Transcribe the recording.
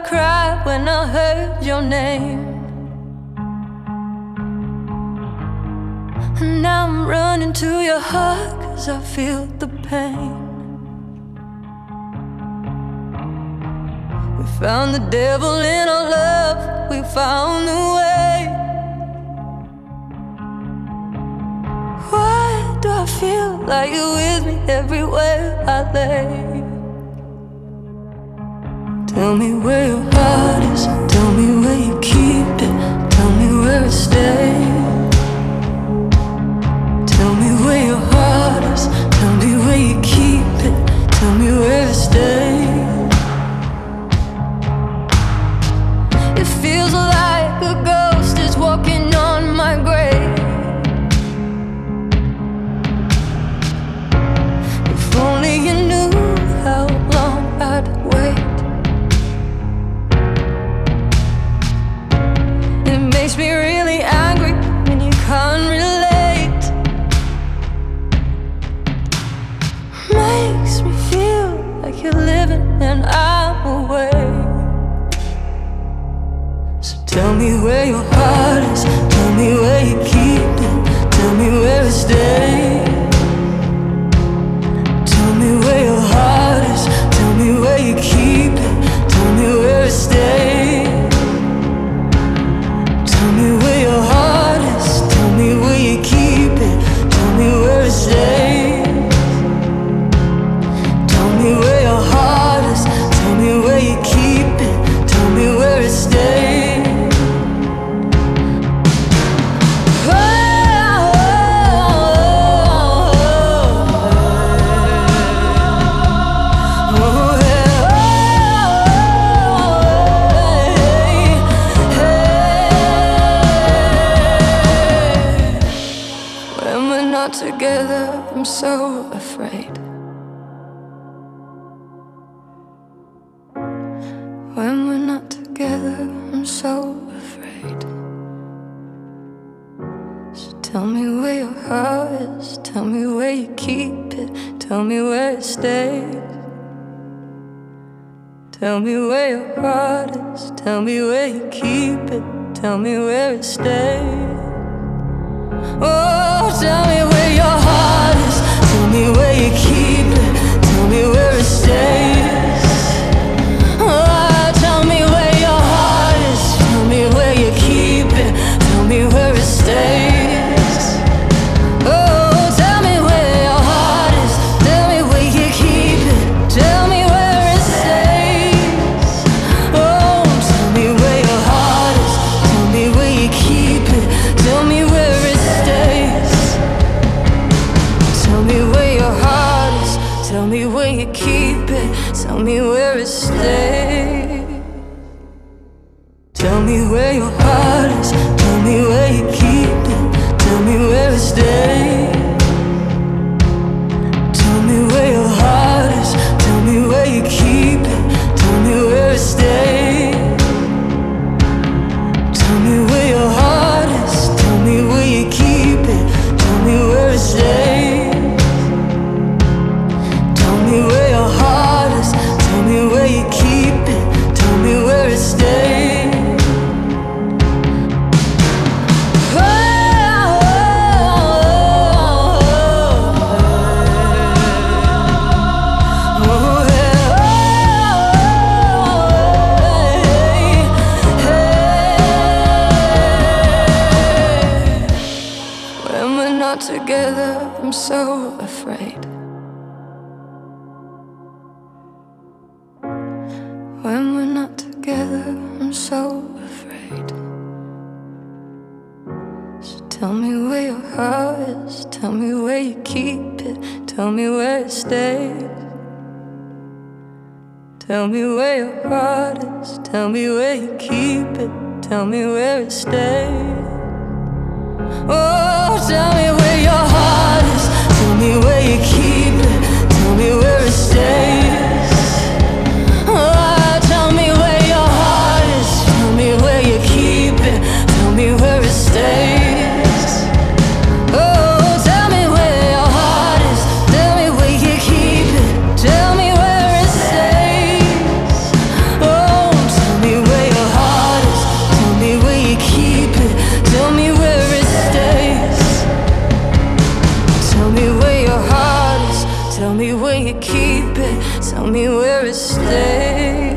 to cry when I heard your name. And now I'm running to your heart 'cause I feel the pain. We found the devil in our love, we found the way. Why do I feel like you're with me everywhere I lay? Tell me where your heart is, tell me where you keep it, tell me where it stays. Tell me where your heart is, tell me where you keep it, tell me where it stays. It feels like a ghost is walking on my grave. If only you knew how long I'd wait. It makes me really angry when you can't relate. Makes me feel like you're living and I'm away. So tell me where your heart is, tell me where you keep it, tell me where it stays. Tell me where your heart is, tell me where you keep it, tell me where it stays. Tell me where your heart is, tell me where you keep it, tell me where it stays. Tell me where your heart is, tell me where you keep it, tell me where it stays. When we're not together, I'm so afraid. When we're not together, I'm so afraid. So tell me where your heart is, tell me where you keep it, tell me where it stays. Tell me where your heart is, tell me where you keep it, tell me where it stays. Oh, tell me where your heart is, tell me where you keep it, tell me where it stays. Oh, tell me where your heart is, tell me where you keep it, tell me where it stays. Oh, tell me where your heart is, tell me where you keep it, tell me where it stays. Oh, tell me where your heart is, tell me where you keep it, tell me where it stays. Tell me where your heart is, tell me where you keep it, tell me where it stays. Tell me where your heart is, tell me where you keep it, tell me where it stays. Tell me where your heart is, tell me where you keep it, tell me where it stays. Tell me where your heart is, tell me where you keep it, tell me where it stays. Tell me where your heart is, tell me where you keep it, tell me where it stays. When we're not together, I'm so afraid. When we're not together, I'm so afraid. So tell me where your heart is, tell me where you keep it, tell me where it stays. Tell me where your heart is, tell me where you keep it, tell me where it stays. Oh, tell me where your heart is, tell me where you keep it, tell me where it stays. Oh, tell me where your heart is, tell me where you keep it, tell me where it stays. Oh, tell me where your heart is, tell me where you keep it, tell me where it stays. Oh, tell Tell me where it stays.